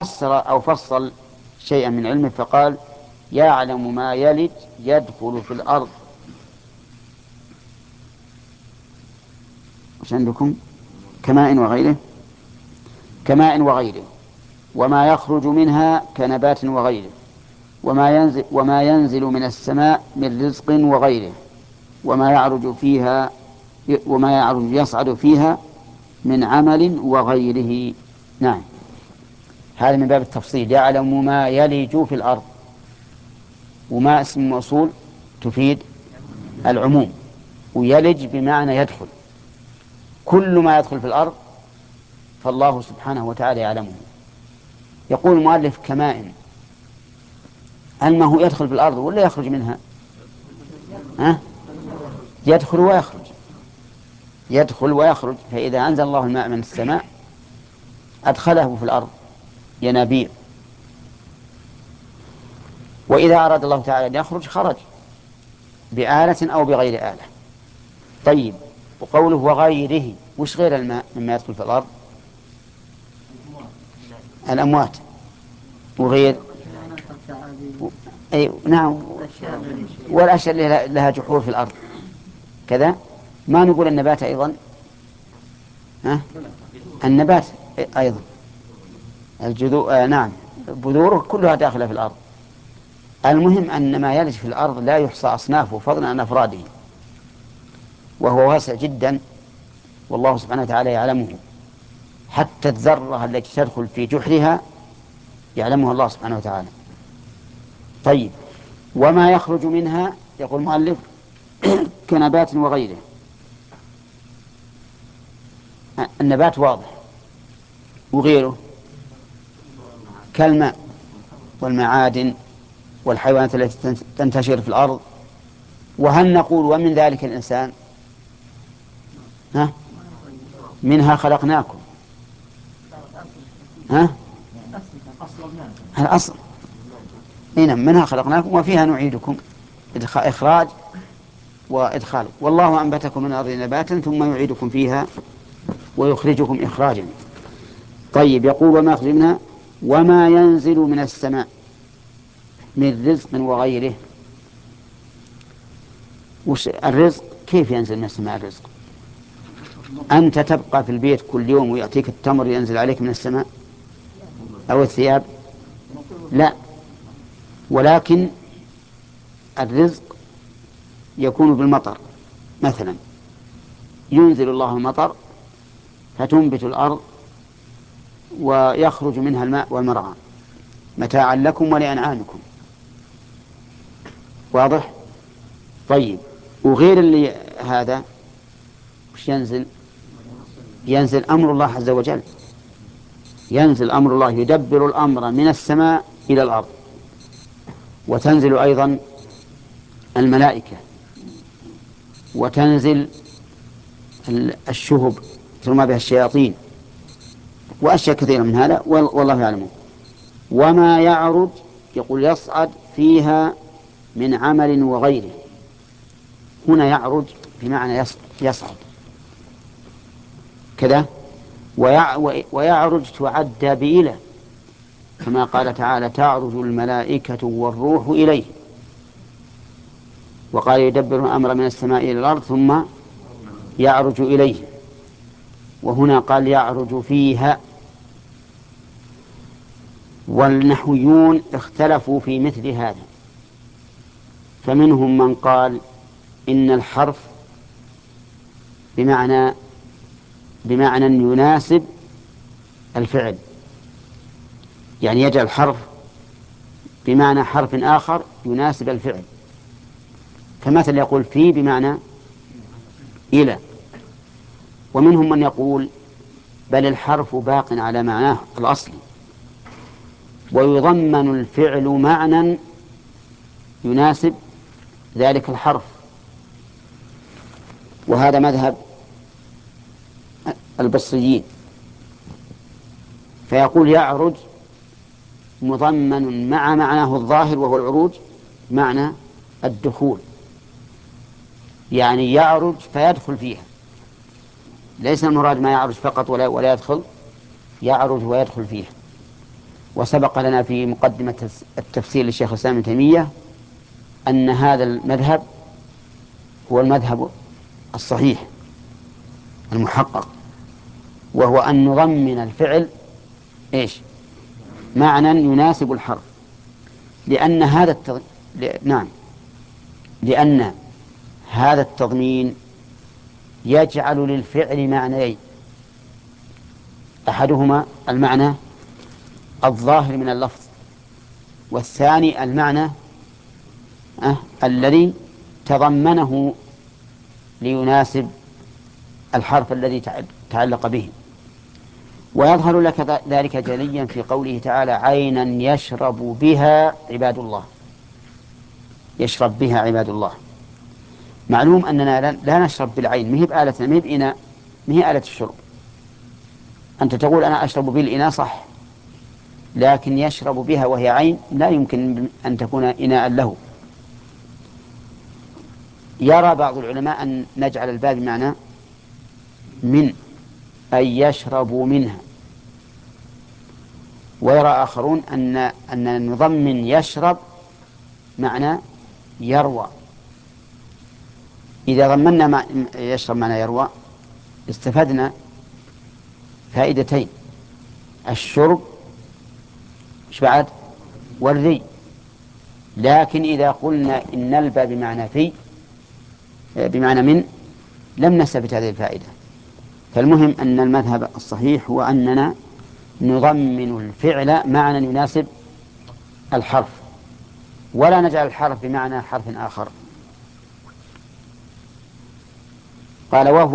فصل شيئا من علمه فقال: يعلم ما يلج يدخل في الأرض. وش عندكم؟ كماء وغيره، كماء وغيره، وما يخرج منها كنبات وغيره، وما ينزل من السماء من رزق وغيره، وما يعرج فيها وما يعرج يصعد فيها من عمل وغيره. نعم، هذا من باب التفصيل. يعلم ما يلج في الأرض، وما اسم موصول تفيد العموم، ويلج بمعنى يدخل. كل ما يدخل في الأرض فالله سبحانه وتعالى يعلمه. يقول المؤلف: كماء، هل ما هو يدخل في الأرض ولا يخرج منها؟ يدخل ويخرج، يدخل ويخرج. فإذا أنزل الله الماء من السماء أدخله في الأرض ينابيع، وإذا أراد الله تعالى أن يخرج خرج بآلة أو بغير آلة. طيب، وقوله وغيره، وش غير الماء مما يدخل في الأرض؟ الأموات، وغير أي نعم، والأشياء اللي لها جحور في الأرض كذا. ما نقول النبات أيضا؟ النبات أيضا الجذور، نعم، بذوره كلها داخلة في الأرض. المهم أن ما يلج في الأرض لا يحصى أصنافه فضلا عن أفراده، وهو واسع جدا، والله سبحانه وتعالى يعلمه. حتى الذرة التي تدخل في جحرها يعلمها الله سبحانه وتعالى. طيب، وما يخرج منها، يقول المؤلف: كنبات وغيره. النبات واضح، وغيره كالماء والمعادن والحيوانات التي تنتشر في الأرض. وهل نقول ومن ذلك الإنسان؟ منها خلقناكم. الأصل نعم، منها خلقناكم وفيها نعيدكم، إخراج وإدخال. والله أنبتكم من الأرض نباتا ثم يعيدكم فيها ويخرجكم إخراجا. طيب، يقول: وما يخرج منها وما ينزل من السماء من رزق وغيره. وش الرزق؟ كيف ينزل من السماء الرزق؟ أنت تبقى في البيت كل يوم ويأتيك التمر ينزل عليك من السماء أو الثياب؟ لا، ولكن الرزق يكون بالمطر. مثلا ينزل الله المطر فتنبت الأرض ويخرج منها الماء والمرعى متاعا لكم ولأنعامكم. واضح؟ طيب، وغير اللي هذا وش ينزل؟ ينزل أمر الله عز وجل، ينزل أمر الله، يدبر الأمر من السماء إلى الأرض. وتنزل أيضا الملائكة، وتنزل الشهب ترمى بها الشياطين، وأشياء كثيرة من هذا والله يعلمه. وما يعرج، يقول يصعد فيها من عمل وغيره. هنا يعرج بمعنى يصعد كذا. ويعرج تعد بإله، كما قال تعالى: تعرج الملائكة والروح إليه. وقال: يدبر الأمر من السماء إلى الأرض ثم يعرج إليه. وهنا قال: يعرج فيها. والنحويون اختلفوا في مثل هذا، فمنهم من قال إن الحرف بمعنى يناسب الفعل، يعني يجعل الحرف بمعنى حرف آخر يناسب الفعل. فمثل يقول في بمعنى إلى. ومنهم من يقول بل الحرف باق على معناه الأصلي، ويضمن الفعل معنى يناسب ذلك الحرف. وهذا مذهب البصريين، فيقول يعرج مضمن مع معناه الظاهر وهو العروج معنى الدخول، يعني يعرج فيدخل فيها. ليس المراد ما يعرج فقط ولا يدخل، يعرج ويدخل فيها. وسبق لنا في مقدمة التفسير للشيخ الإسلام ابن تيمية أن هذا المذهب هو المذهب الصحيح المحقق، وهو أن نضمن الفعل إيش؟ معنى يناسب الحرف، لأن هذا نعم، لأن هذا التضمين يجعل للفعل معنيين: أحدهما المعنى الظاهر من اللفظ، والثاني المعنى الذي تضمنه ليناسب الحرف الذي تعلق به. ويظهر لك ذلك جليا في قوله تعالى: عينا يشرب بها عباد الله. يشرب بها عباد الله. معلوم أننا لا نشرب بالعين، مهب آلة، مهب إناء، مهب آلة الشرب. أنت تقول أنا أشرب بالإناء، صح، لكن يشرب بها وهي عين لا يمكن أن تكون إناء له. يرى بعض العلماء أن نجعل الباب بمعنى من، أي يشرب منها، ويرى آخرون أن نضمن يشرب معنى يروى. إذا ضمننا يشرب معنى يروى استفدنا فائدتين: الشرب بعد والري. لكن إذا قلنا إن الباب بمعنى في، بمعنى من، لم نستفد هذه الفائدة. فالمهم أن المذهب الصحيح هو أننا نضمن الفعل معنى يناسب الحرف، ولا نجعل الحرف بمعنى حرف آخر. قال: وهو